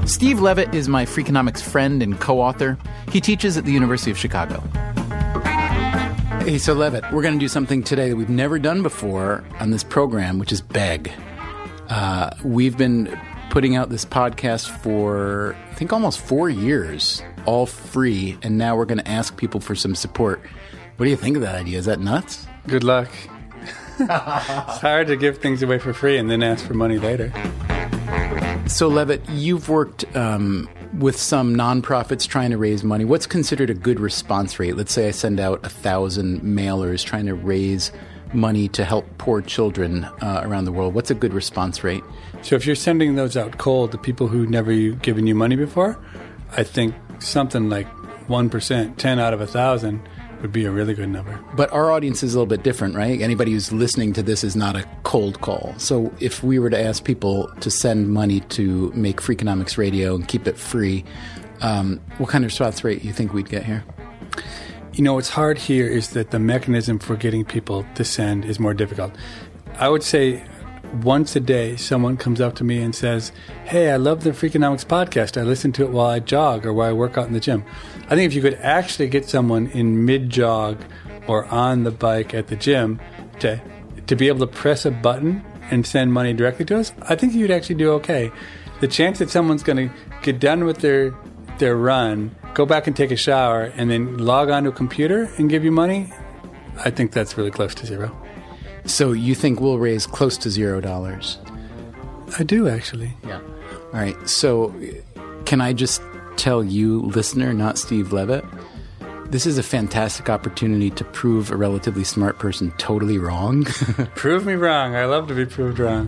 Steve Levitt is my Freakonomics friend and co-author. He teaches at the University of Chicago. Hey, so Levitt, we're going to do something today that we've never done before on this program, which is beg. We've been putting out this podcast for, I think, almost 4 years, all free, and now we're going to ask people for some support. What do you think of that idea? Is that nuts? Good luck. It's hard to give things away for free and then ask for money later. So, Levitt, you've worked with some nonprofits trying to raise money. What's considered a good response rate? Let's say I send out 1,000 mailers trying to raise money to help poor children around the world. What's a good response rate? So if you're sending those out cold to people who never given you money before, I think something like 1%, 10 out of 1,000 would be a really good number. But our audience is a little bit different, right? Anybody who's listening to this is not a cold call. So if we were to ask people to send money to make Freakonomics Radio and keep it free, what kind of response rate do you think we'd get here? You know, what's hard here is that the mechanism for getting people to send is more difficult. I would say once a day, someone comes up to me and says, hey, I love the Freakonomics podcast. I listen to it while I jog or while I work out in the gym. I think if you could actually get someone in mid-jog or on the bike at the gym to be able to press a button and send money directly to us, I think you'd actually do okay. The chance that someone's going to get done with their run, go back and take a shower, and then log onto a computer and give you money, I think that's really close to zero. So you think we'll raise close to $0? I do, actually. Yeah. All right. So can I just tell you, listener, not Steve Levitt, this is a fantastic opportunity to prove a relatively smart person totally wrong. Prove me wrong. I love to be proved wrong.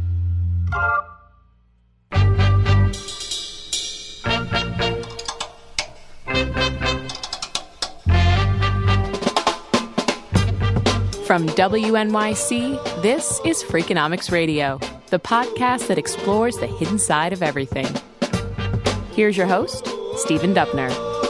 From WNYC, this is Freakonomics Radio, the podcast that explores the hidden side of everything. Here's your host, Stephen Dubner.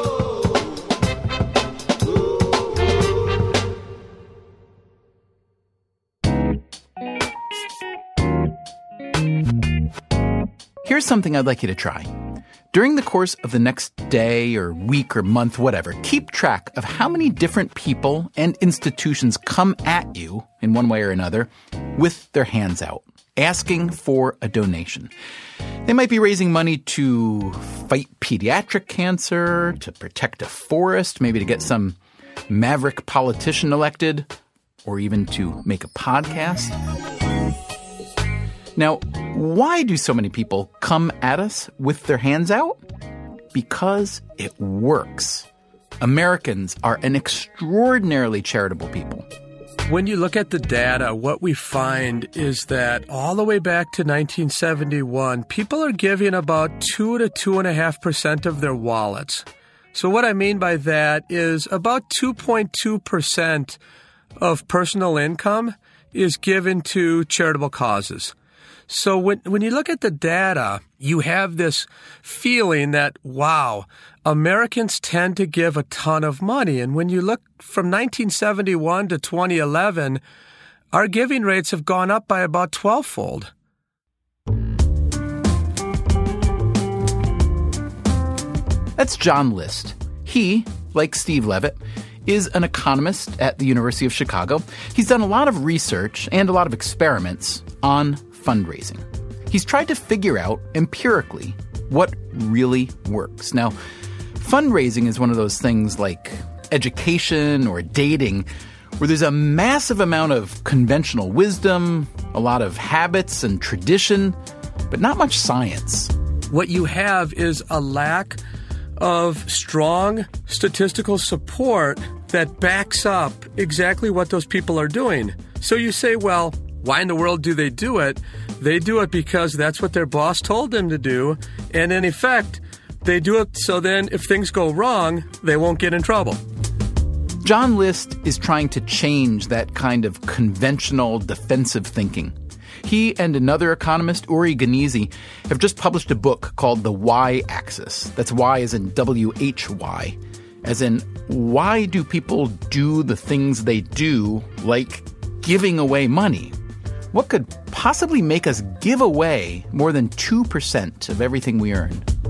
Here's something I'd like you to try. During the course of the next day or week or month, whatever, keep track of how many different people and institutions come at you, in one way or another, with their hands out, asking for a donation. They might be raising money to fight pediatric cancer, to protect a forest, maybe to get some maverick politician elected, or even to make a podcast. Now, why do so many people come at us with their hands out? Because it works. Americans are an extraordinarily charitable people. When you look at the data, what we find is that all the way back to 1971, people are giving about 2 to 2.5% of their wallets. So what I mean by that is about 2.2% of personal income is given to charitable causes. So when you look at the data, you have this feeling that, wow, Americans tend to give a ton of money. And when you look from 1971 to 2011, our giving rates have gone up by about 12-fold. That's John List. He, like Steve Levitt, is an economist at the University of Chicago. He's done a lot of research and a lot of experiments on fundraising. He's tried to figure out empirically what really works. Now, fundraising is one of those things like education or dating where there's a massive amount of conventional wisdom, a lot of habits and tradition, but not much science. What you have is a lack of strong statistical support that backs up exactly what those people are doing. So you say, well, why in the world do they do it? They do it because that's what their boss told them to do. And in effect, they do it so then if things go wrong, they won't get in trouble. John List is trying to change that kind of conventional defensive thinking. He and another economist, Uri Ganizi, have just published a book called The Y-Axis. That's Y as in W-H-Y. As in, why do people do the things they do, like giving away money? What could possibly make us give away more than 2% of everything we earn?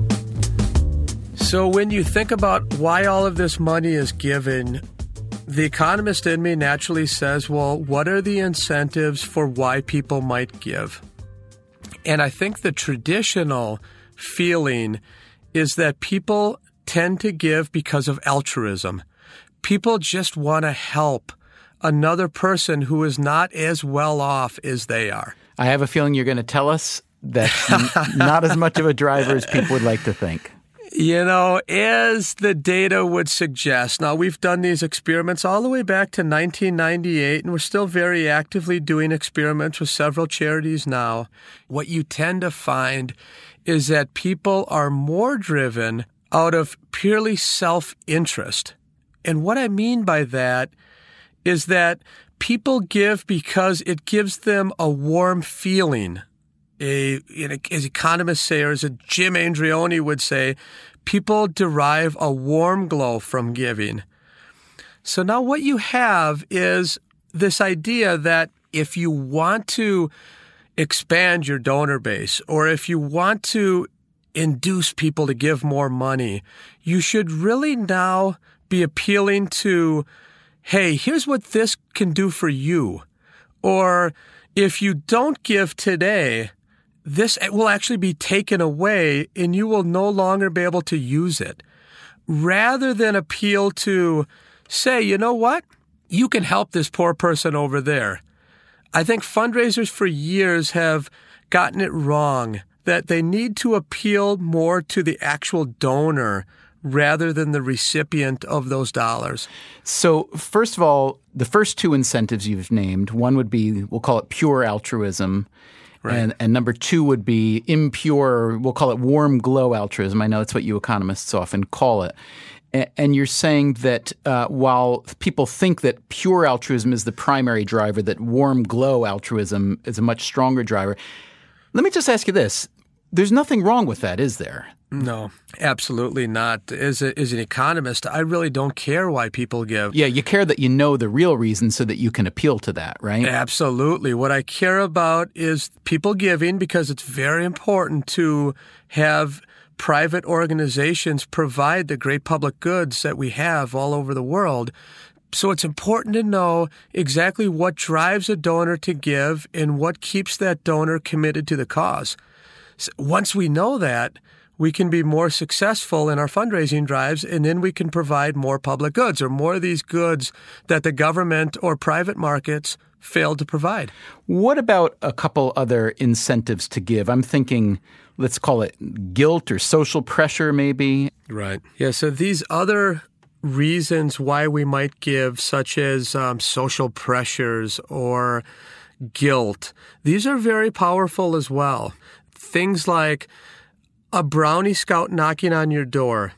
So when you think about why all of this money is given, the economist in me naturally says, well, what are the incentives for why people might give? And I think the traditional feeling is that people tend to give because of altruism. People just want to help another person who is not as well off as they are. I have a feeling you're going to tell us that's not as much of a driver as people would like to think. You know, as the data would suggest, now we've done these experiments all the way back to 1998, and we're still very actively doing experiments with several charities now. What you tend to find is that people are more driven out of purely self-interest. And what I mean by that is that people give because it gives them a warm feeling. As economists say, or as Jim Andreoni would say, people derive a warm glow from giving. So now what you have is this idea that if you want to expand your donor base, or if you want to induce people to give more money, you should really now be appealing to, hey, here's what this can do for you. Or if you don't give today, this will actually be taken away and you will no longer be able to use it. Rather than appeal to say, you know what? You can help this poor person over there. I think fundraisers for years have gotten it wrong, that they need to appeal more to the actual donor rather than the recipient of those dollars. So first of all, the first two incentives you've named, one would be, we'll call it pure altruism. Right. And number two would be impure, we'll call it warm glow altruism. I know that's what you economists often call it. And you're saying that while people think that pure altruism is the primary driver, that warm glow altruism is a much stronger driver. Let me just ask you this. There's nothing wrong with that, is there? No, absolutely not. As an economist, I really don't care why people give. Yeah, you care that you know the real reason so that you can appeal to that, right? Absolutely. What I care about is people giving because it's very important to have private organizations provide the great public goods that we have all over the world. So it's important to know exactly what drives a donor to give and what keeps that donor committed to the cause. So once we know that, we can be more successful in our fundraising drives, and then we can provide more public goods or more of these goods that the government or private markets failed to provide. What about a couple other incentives to give? I'm thinking, let's call it guilt or social pressure maybe. Right. Yeah, so these other reasons why we might give, such as social pressures or guilt, these are very powerful as well. Things like a brownie scout knocking on your door.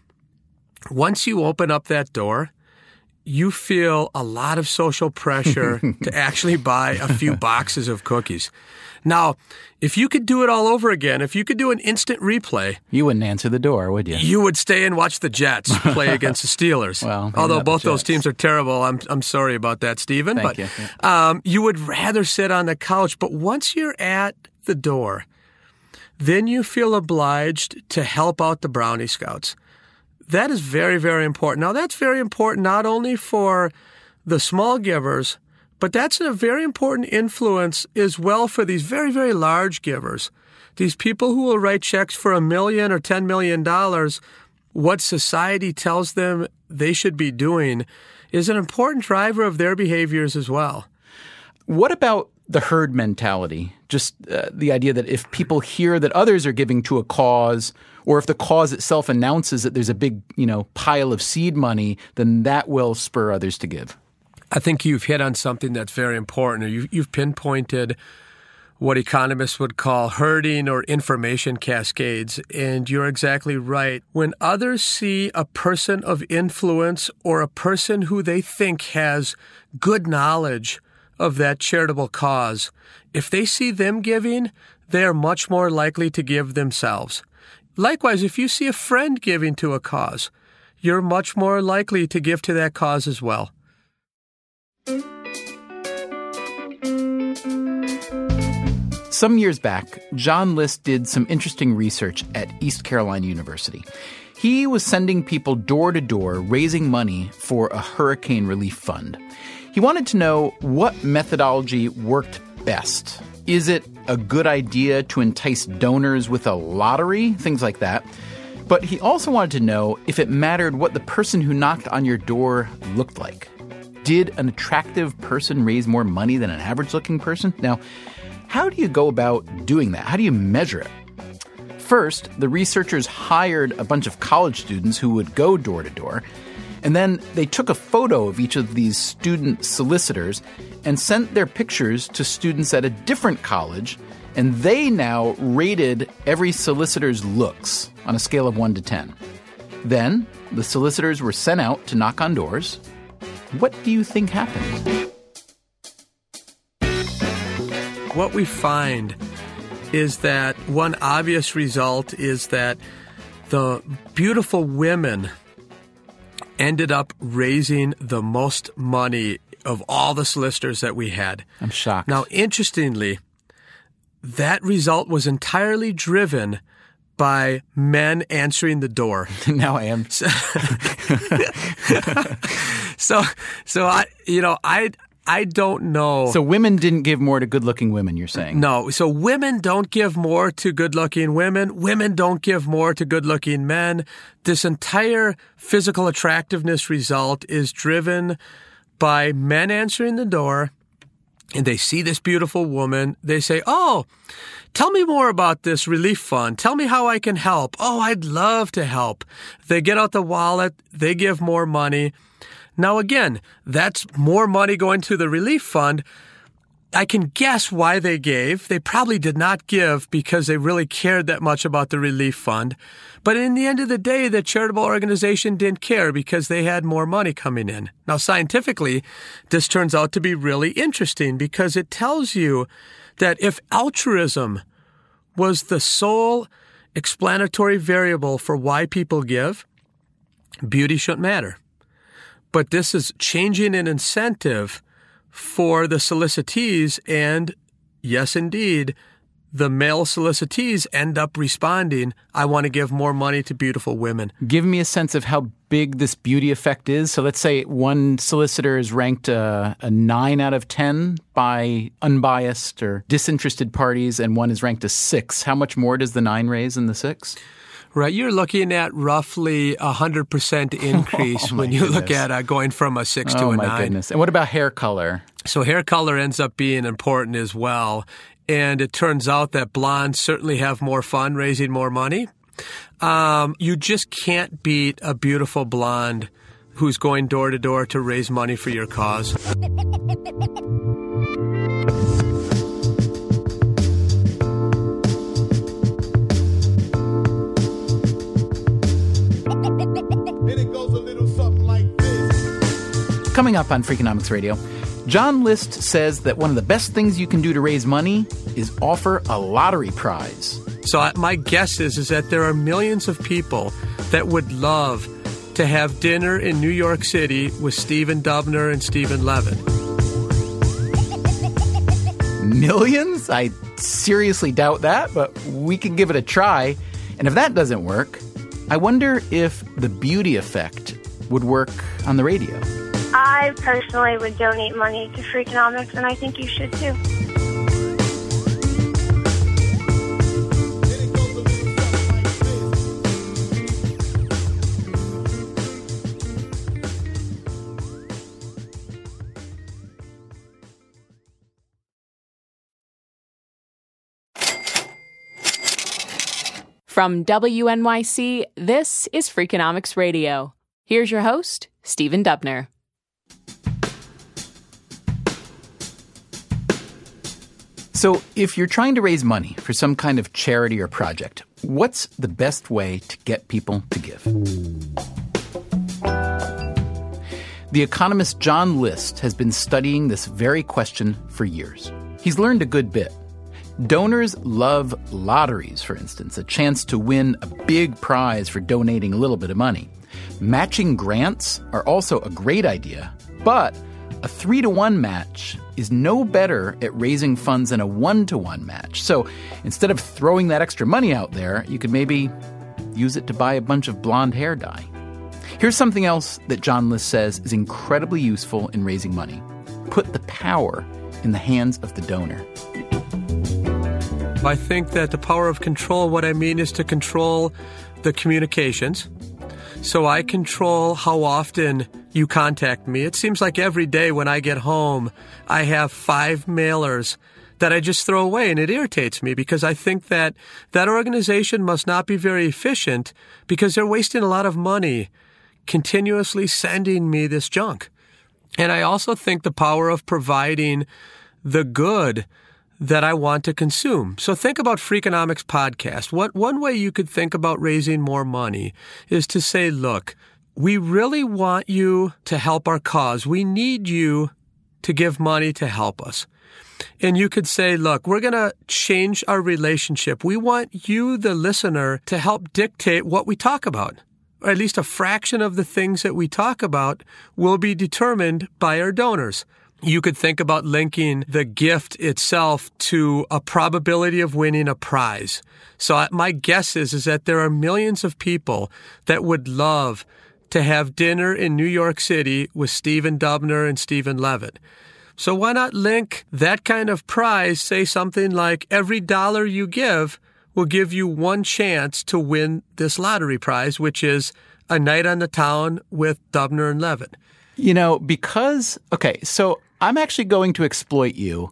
Once you open up that door, you feel a lot of social pressure to actually buy a few boxes of cookies. Now, if you could do it all over again, if you could do an instant replay, you wouldn't answer the door, would you? You would stay and watch the Jets play against the Steelers. Well, although both those teams are terrible, I'm sorry about that, Stephen. Thank you. Yeah. You would rather sit on the couch. But once you're at the door, then you feel obliged to help out the Brownie Scouts. That is very, very important. Now, that's very important not only for the small givers, but that's a very important influence as well for these very, very large givers. These people who will write checks for $1 million or $10 million, what society tells them they should be doing is an important driver of their behaviors as well. What about the herd mentality? Just the idea that if people hear that others are giving to a cause, or if the cause itself announces that there's a big, pile of seed money, then that will spur others to give. I think you've hit on something that's very important. You've pinpointed what economists would call herding or information cascades, and you're exactly right. When others see a person of influence or a person who they think has good knowledge of that charitable cause, if they see them giving, they are much more likely to give themselves. Likewise, if you see a friend giving to a cause, you're much more likely to give to that cause as well. Some years back, John List did some interesting research at East Carolina University. He was sending people door to door, raising money for a hurricane relief fund. He wanted to know what methodology worked best. Is it a good idea to entice donors with a lottery? Things like that. But he also wanted to know if it mattered what the person who knocked on your door looked like. Did an attractive person raise more money than an average-looking person? Now, how do you go about doing that? How do you measure it? First, the researchers hired a bunch of college students who would go door to door, and then they took a photo of each of these student solicitors and sent their pictures to students at a different college, and they now rated every solicitor's looks on a scale of 1 to 10. Then, the solicitors were sent out to knock on doors. What do you think happened? What we find is that one obvious result is that the beautiful women ended up raising the most money of all the solicitors that we had. I'm shocked. Now, interestingly, that result was entirely driven by men answering the door. Now I am. I don't know. So women didn't give more to good-looking women, you're saying? No. So women don't give more to good-looking women. Women don't give more to good-looking men. This entire physical attractiveness result is driven by men answering the door, and they see this beautiful woman. They say, "Oh, tell me more about this relief fund. Tell me how I can help." "Oh, I'd love to help." They get out the wallet. They give more money. Now, again, that's more money going to the relief fund. I can guess why they gave. They probably did not give because they really cared that much about the relief fund. But in the end of the day, the charitable organization didn't care because they had more money coming in. Now, scientifically, this turns out to be really interesting because it tells you that if altruism was the sole explanatory variable for why people give, beauty shouldn't matter. But this is changing an incentive for the solicitees, and yes, indeed, the male solicitees end up responding, "I want to give more money to beautiful women." Give me a sense of how big this beauty effect is. So let's say one solicitor is ranked a 9 out of 10 by unbiased or disinterested parties, and one is ranked a 6. How much more does the 9 raise than the 6? Right, you're looking at roughly 100% increase when you look at going from a 6 to a 9. Oh, my goodness. And what about hair color? So hair color ends up being important as well. And it turns out that blondes certainly have more fun raising more money. You just can't beat a beautiful blonde who's going door to door to raise money for your cause. Coming up on Freakonomics Radio, John List says that one of the best things you can do to raise money is offer a lottery prize. So my guess is that there are millions of people that would love to have dinner in New York City with Stephen Dubner and Stephen Levitt. Millions? I seriously doubt that, but we can give it a try. And if that doesn't work, I wonder if the beauty effect would work on the radio. I personally would donate money to Freakonomics, and I think you should too. From WNYC, this is Freakonomics Radio. Here's your host, Stephen Dubner. So if you're trying to raise money for some kind of charity or project, what's the best way to get people to give? The economist John List has been studying this very question for years. He's learned a good bit. Donors love lotteries, for instance, a chance to win a big prize for donating a little bit of money. Matching grants are also a great idea, but a 3-to-1 match is no better at raising funds than a 1-to-1 match. So instead of throwing that extra money out there, you could maybe use it to buy a bunch of blonde hair dye. Here's something else that John List says is incredibly useful in raising money. Put the power in the hands of the donor. I think that the power of control, what I mean is to control the communications. So I control how often you contact me. It seems like every day when I get home, I have 5 mailers that I just throw away, and it irritates me because I think that that organization must not be very efficient because they're wasting a lot of money continuously sending me this junk. And I also think the power of providing the good that I want to consume. So think about Freakonomics podcast. One way you could think about raising more money is to say, look, we really want you to help our cause. We need you to give money to help us. And you could say, look, we're going to change our relationship. We want you, the listener, to help dictate what we talk about. Or at least a fraction of the things that we talk about will be determined by our donors. You could think about linking the gift itself to a probability of winning a prize. So my guess is that there are millions of people that would love to have dinner in New York City with Stephen Dubner and Stephen Levitt. So why not link that kind of prize, say something like every dollar you give will give you one chance to win this lottery prize, which is a night on the town with Dubner and Levitt. You know, so I'm actually going to exploit you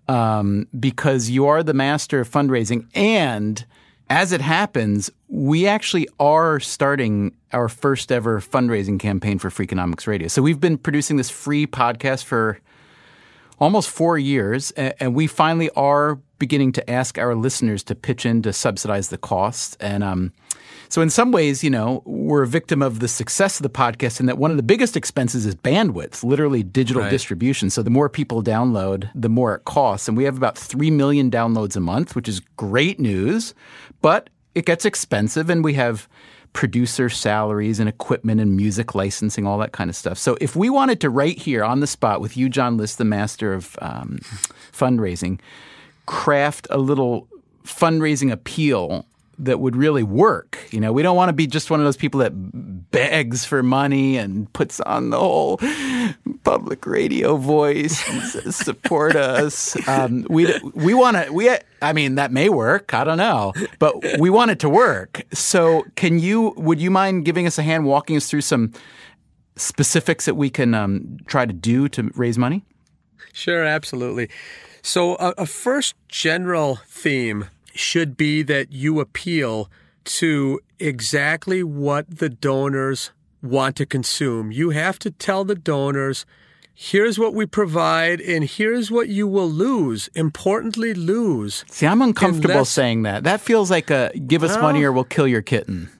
because you are the master of fundraising. And as it happens, we actually are starting our first ever fundraising campaign for Freakonomics Radio. So we've been producing this free podcast for almost 4 years, and we finally are beginning to ask our listeners to pitch in to subsidize the costs. And so in some ways, you know, we're a victim of the success of the podcast in that one of the biggest expenses is bandwidth, literally digital distribution. So the more people download, the more it costs. And we have about 3 million downloads a month, which is great news, but it gets expensive, and we have producer salaries and equipment and music licensing, all that kind of stuff. So if we wanted to right here on the spot with you, John List, the master of fundraising, craft a little fundraising appeal that would really work. You know, we don't want to be just one of those people that begs for money and puts on the whole public radio voice and says, support us. We want to, I mean, that may work. I don't know, but we want it to work. So would you mind giving us a hand, walking us through some specifics that we can try to do to raise money? Sure, absolutely. So a first general theme should be that you appeal to exactly what the donors want to consume. You have to tell the donors, here's what we provide, and here's what you will lose, importantly lose. See, I'm uncomfortable saying that. That feels like a give us money or we'll kill your kitten.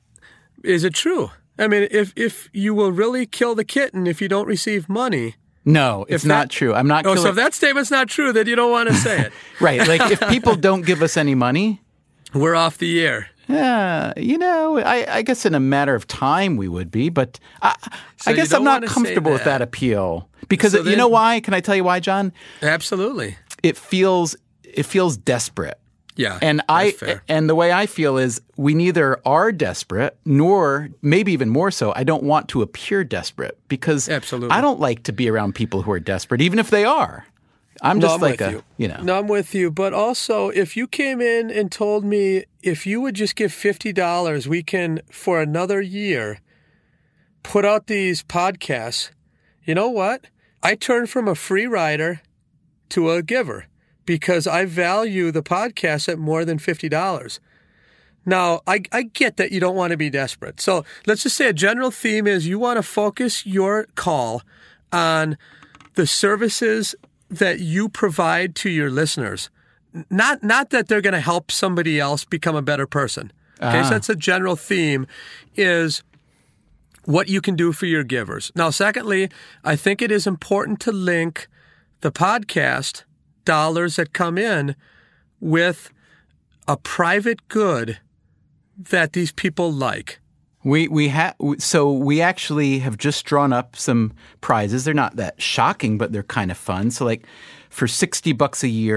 Is it true? I mean, if you will really kill the kitten if you don't receive money. No, it's not true. I'm not killing. So if that statement's not true, then you don't want to say it. Right. Like if people don't give us any money, we're off the air. Yeah, you know, I guess in a matter of time we would be, but I guess I'm not comfortable with that appeal. Because you know why? Can I tell you why, John? Absolutely. It feels desperate. Yeah, and the way I feel is we neither are desperate nor, maybe even more so, I don't want to appear desperate because I don't like to be around people who are desperate, even if they are. I'm just No, I'm with you. But also, if you came in and told me if you would just give $50, we can, for another year, put out these podcasts, you know what? I turn from a free rider to a giver. Because I value the podcast at more than $50. Now, I get that you don't want to be desperate. So let's just say a general theme is you want to focus your call on the services that you provide to your listeners. Not that they're going to help somebody else become a better person. Okay, so that's a general theme is what you can do for your givers. Now, secondly, I think it is important to link the podcast dollars that come in with a private good that these people like. We actually have just drawn up some prizes. They're not that shocking, but they're kind of fun. So like for $60 a year,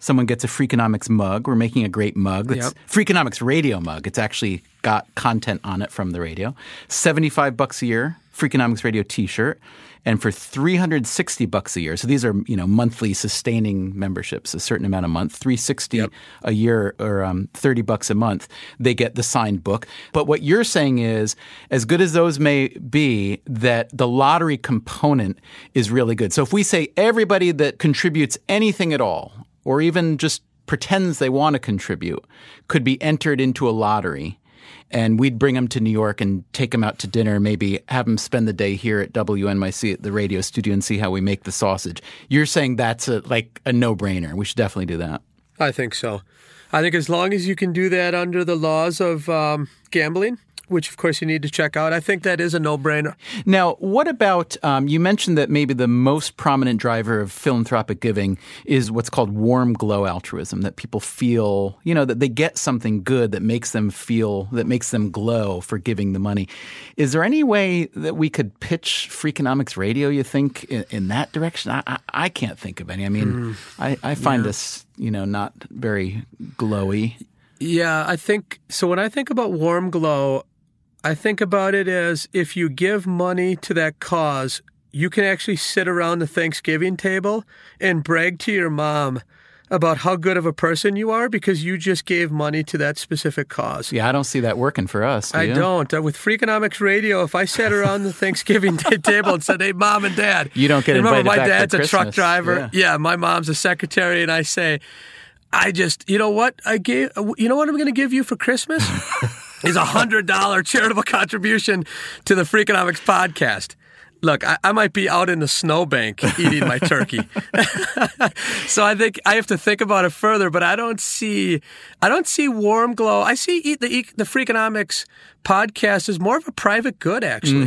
someone gets a Freakonomics mug. We're making a great mug. It's Freakonomics radio mug. It's actually got content on it from the radio. $75 a year, Freakonomics radio T-shirt. And for $360 a year, so these are monthly sustaining memberships, a certain amount a month, $360 a year or $30 a month, they get the signed book. But what you're saying is, as good as those may be, that the lottery component is really good. So if we say everybody that contributes anything at all, or even just pretends they want to contribute, could be entered into a lottery. And we'd bring them to New York and take them out to dinner, maybe have them spend the day here at WNYC at the radio studio and see how we make the sausage. You're saying that's a no-brainer. We should definitely do that. I think so. I think as long as you can do that under the laws of gambling, which, of course, you need to check out, I think that is a no-brainer. Now, what about you mentioned that maybe the most prominent driver of philanthropic giving is what's called warm glow altruism, that people feel, that they get something good that makes them feel, that makes them glow for giving the money. Is there any way that we could pitch Freakonomics Radio, you think, in that direction? I can't think of any. I mean, I find this, not very glowy. Yeah, I think so. When I think about warm glow, I think about it as if you give money to that cause, you can actually sit around the Thanksgiving table and brag to your mom about how good of a person you are because you just gave money to that specific cause. Yeah, I don't see that working for us. Do you? I don't. With Freakonomics Radio, if I sat around the Thanksgiving table and said, "Hey, Mom and Dad," you don't get invited back to Christmas. Remember, my dad's a truck driver. Yeah, my mom's a secretary, and I say, you know what I'm going to give you for Christmas? Is a $100 charitable contribution to the Freakonomics podcast. Look, I might be out in the snowbank eating my turkey. So I think I have to think about it further, but I don't see warm glow. I see the Freakonomics podcast as more of a private good, actually.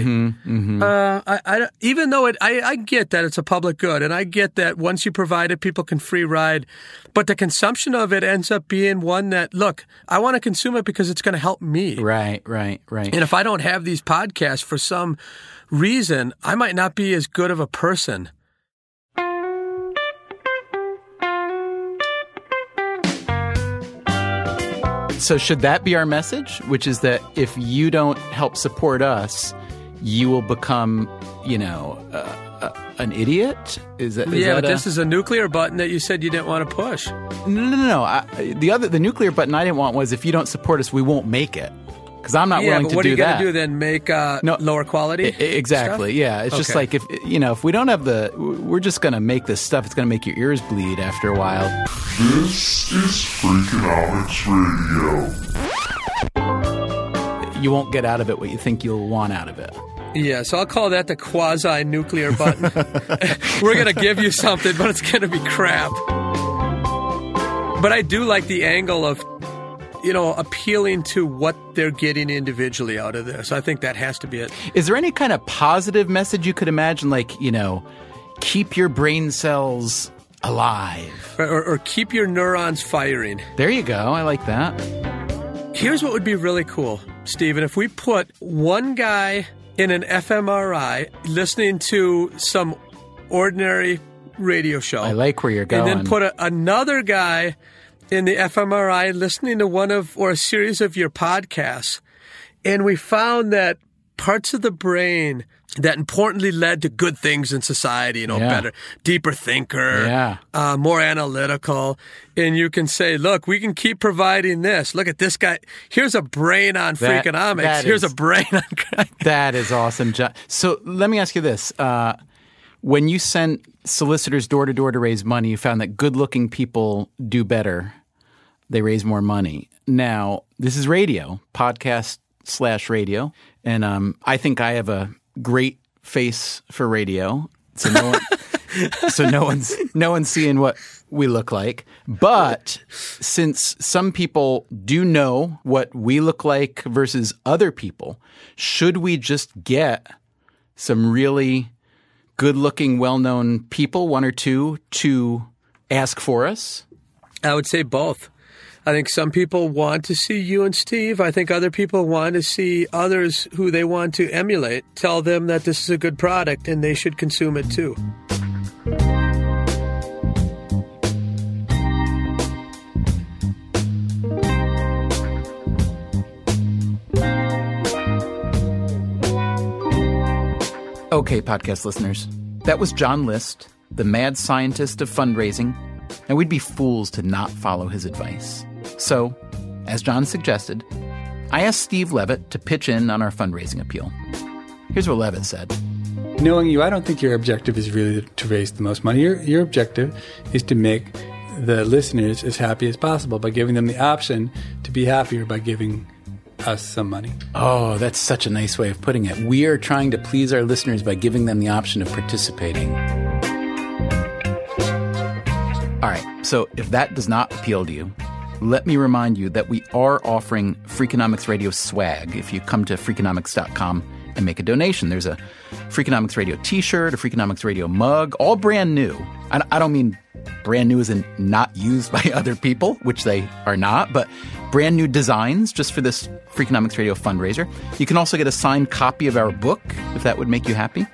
Even though I get that it's a public good, and I get that once you provide it, people can free ride, but the consumption of it ends up being one that, look, I want to consume it because it's going to help me. Right. And if I don't have these podcasts for some reason, I might not be as good of a person. So should that be our message, which is that if you don't help support us, you will become, an idiot? This is a nuclear button that you said you didn't want to push. No. The nuclear button I didn't want was if you don't support us, we won't make it. Because I'm not willing to do that. What are you going to do then? Make lower quality? Exactly. Stuff? Yeah. It's just like if we don't have we're just going to make this stuff. It's going to make your ears bleed after a while. This is Freakonomics Radio. You won't get out of it what you think you'll want out of it. Yeah, so I'll call that the quasi-nuclear button. We're going to give you something, but it's going to be crap. But I do like the angle of appealing to what they're getting individually out of this. I think that has to be it. Is there any kind of positive message you could imagine, like, keep your brain cells alive? Or keep your neurons firing. There you go. I like that. Here's what would be really cool, Stephen. If we put one guy in an fMRI listening to some ordinary radio show. I like where you're going. And then put another guy in the fMRI listening to one or a series of your podcasts, and we found that parts of the brain that importantly led to good things in society, better, deeper thinker, more analytical, and you can say, look, we can keep providing this. Look at this guy. Here's a brain on Freakonomics. Here's a brain on... That is awesome, John. So let me ask you this. When you sent solicitors door to door to raise money, you found that good-looking people do better. They raise more money. Now, this is radio, podcast/radio, and I think I have a great face for radio. So no one's seeing what we look like. But since some people do know what we look like versus other people, should we just get some really good-looking, well-known people, one or two, to ask for us? I would say both. I think some people want to see you and Steve. I think other people want to see others who they want to emulate. Tell them that this is a good product and they should consume it too. Okay, podcast listeners, that was John List, the mad scientist of fundraising, and we'd be fools to not follow his advice. So, as John suggested, I asked Steve Levitt to pitch in on our fundraising appeal. Here's what Levitt said. Knowing you, I don't think your objective is really to raise the most money. Your objective is to make the listeners as happy as possible by giving them the option to be happier by giving us some money. Oh, that's such a nice way of putting it. We are trying to please our listeners by giving them the option of participating. All right, so if that does not appeal to you, let me remind you that we are offering Freakonomics Radio swag if you come to Freakonomics.com and make a donation. There's a Freakonomics Radio t-shirt, a Freakonomics Radio mug, all brand new. I don't mean brand new as in not used by other people, which they are not, but brand new designs just for this Freakonomics Radio fundraiser. You can also get a signed copy of our book, if that would make you happy.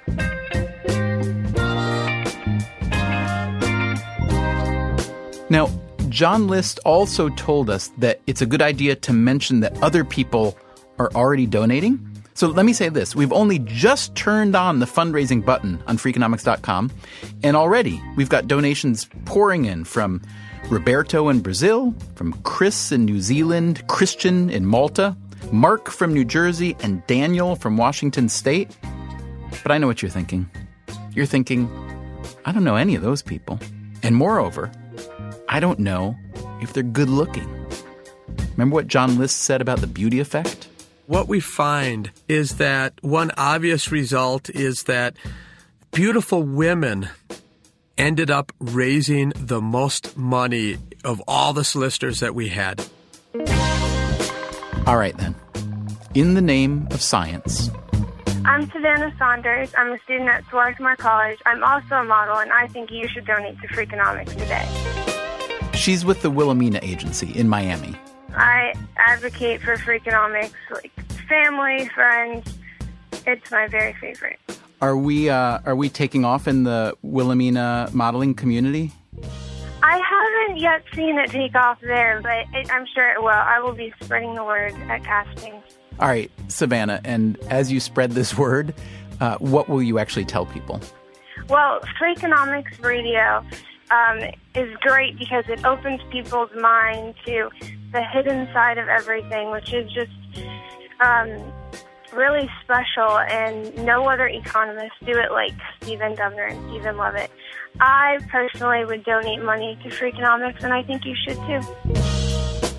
Now, John List also told us that it's a good idea to mention that other people are already donating. So let me say this. We've only just turned on the fundraising button on Freakonomics.com, and already we've got donations pouring in from Roberto in Brazil, from Chris in New Zealand, Christian in Malta, Mark from New Jersey, and Daniel from Washington State. But I know what you're thinking. You're thinking, I don't know any of those people. And moreover, I don't know if they're good looking. Remember what John List said about the beauty effect? What we find is that one obvious result is that beautiful women ended up raising the most money of all the solicitors that we had. All right, then. In the name of science. I'm Savannah Saunders. I'm a student at Swarthmore College. I'm also a model, and I think you should donate to Freakonomics today. She's with the Wilhelmina Agency in Miami. I advocate for Freakonomics, like family, friends. It's my very favorite. Are we taking off in the Wilhelmina modeling community? I haven't yet seen it take off there, but I'm sure it will. I will be spreading the word at castings. All right, Savannah, and as you spread this word, what will you actually tell people? Well, Freakonomics Radio is great because it opens people's mind to the hidden side of everything, which is just really special, and no other economists do it like Stephen Dubner and Stephen Levitt. I personally would donate money to Freakonomics, and I think you should too.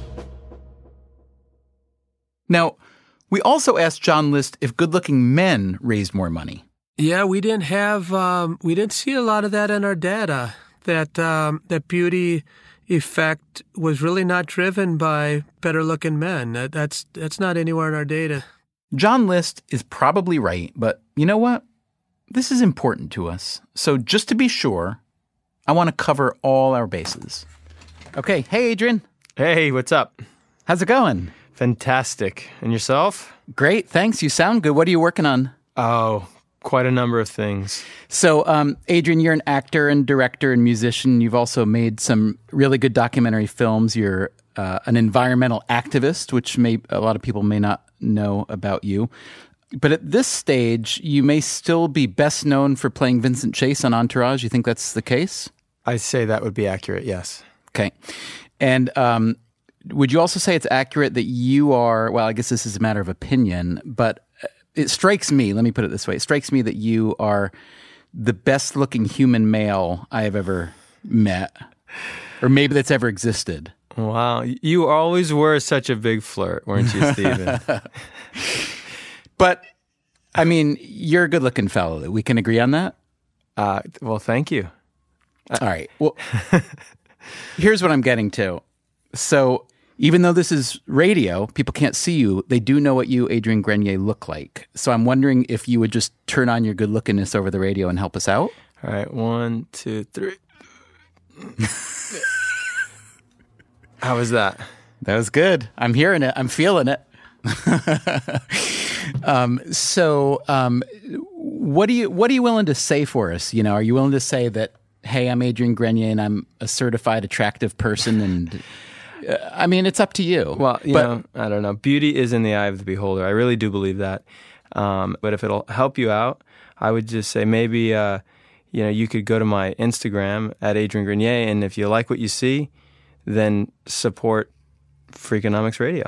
Now, we also asked John List if good-looking men raised more money. Yeah, we didn't see a lot of that in our data. That beauty effect was really not driven by better-looking men. That's not anywhere in our data. John List is probably right, but you know what? This is important to us. So just to be sure, I want to cover all our bases. Okay, hey, Adrian. Hey, what's up? How's it going? Fantastic. And yourself? Great, thanks. You sound good. What are you working on? Oh, quite a number of things. So, Adrian, you're an actor and director and musician. You've also made some really good documentary films. You're an environmental activist, which a lot of people may not know about you. But at this stage, you may still be best known for playing Vincent Chase on Entourage. You think that's the case? I'd say that would be accurate, yes. Okay. And would you also say it's accurate that you are, well, I guess this is a matter of opinion, but it strikes me, let me put it this way, it strikes me that you are the best looking human male I have ever met, or maybe that's ever existed. Wow. You always were such a big flirt, weren't you, Stephen? But, I mean, you're a good looking fellow. We can agree on that? Well, thank you. All right. Well, here's what I'm getting to. So, even though this is radio, people can't see you, they do know what you, Adrian Grenier, look like. So I'm wondering if you would just turn on your good-lookingness over the radio and help us out. All right, 1, 2, 3. How was that? That was good. I'm hearing it. I'm feeling it. What are you willing to say for us? You know, are you willing to say that, hey, I'm Adrian Grenier and I'm a certified attractive person and... I mean, it's up to you. Well, you know, I don't know. Beauty is in the eye of the beholder. I really do believe that. But if it'll help you out, I would just say maybe you could go to my Instagram at Adrian Grenier, and if you like what you see, then support Freakonomics Radio.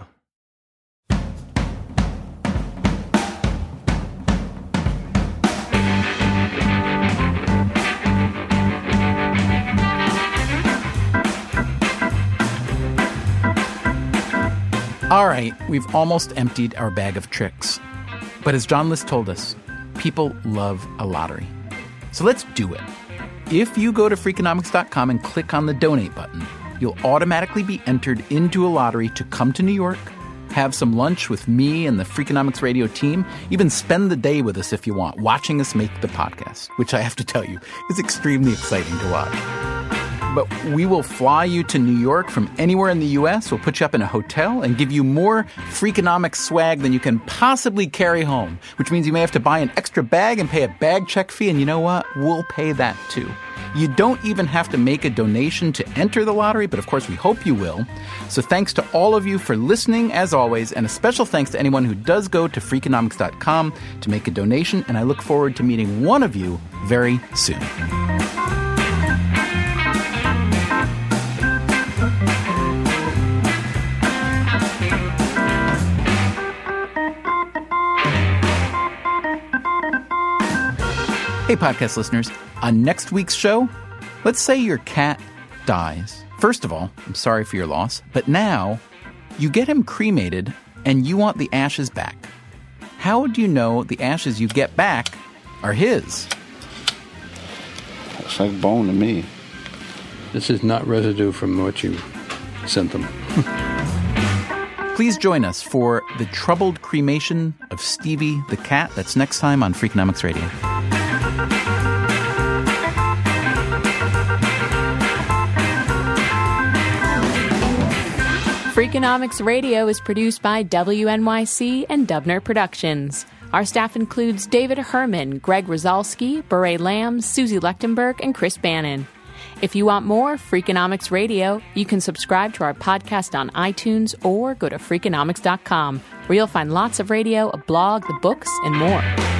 All right, we've almost emptied our bag of tricks. But as John List told us, people love a lottery. So let's do it. If you go to Freakonomics.com and click on the donate button, you'll automatically be entered into a lottery to come to New York, have some lunch with me and the Freakonomics Radio team, even spend the day with us if you want, watching us make the podcast, which I have to tell you is extremely exciting to watch. But we will fly you to New York from anywhere in the U.S. We'll put you up in a hotel and give you more Freakonomics swag than you can possibly carry home, which means you may have to buy an extra bag and pay a bag check fee. And you know what? We'll pay that too. You don't even have to make a donation to enter the lottery, but of course we hope you will. So thanks to all of you for listening, as always, and a special thanks to anyone who does go to Freakonomics.com to make a donation, and I look forward to meeting one of you very soon. Hey, podcast listeners, on next week's show, let's say your cat dies. First of all, I'm sorry for your loss, but now you get him cremated and you want the ashes back. How would you know the ashes you get back are his? It's like bone to me. This is not residue from what you sent them. Please join us for the troubled cremation of Stevie the cat. That's next time on Freakonomics Radio. Freakonomics Radio is produced by WNYC and Dubner Productions. Our staff includes David Herman, Greg Rosalski, Beret Lamb, Susie Lechtenberg, and Chris Bannon. If you want more Freakonomics Radio, you can subscribe to our podcast on iTunes or go to Freakonomics.com, where you'll find lots of radio, a blog, the books, and more.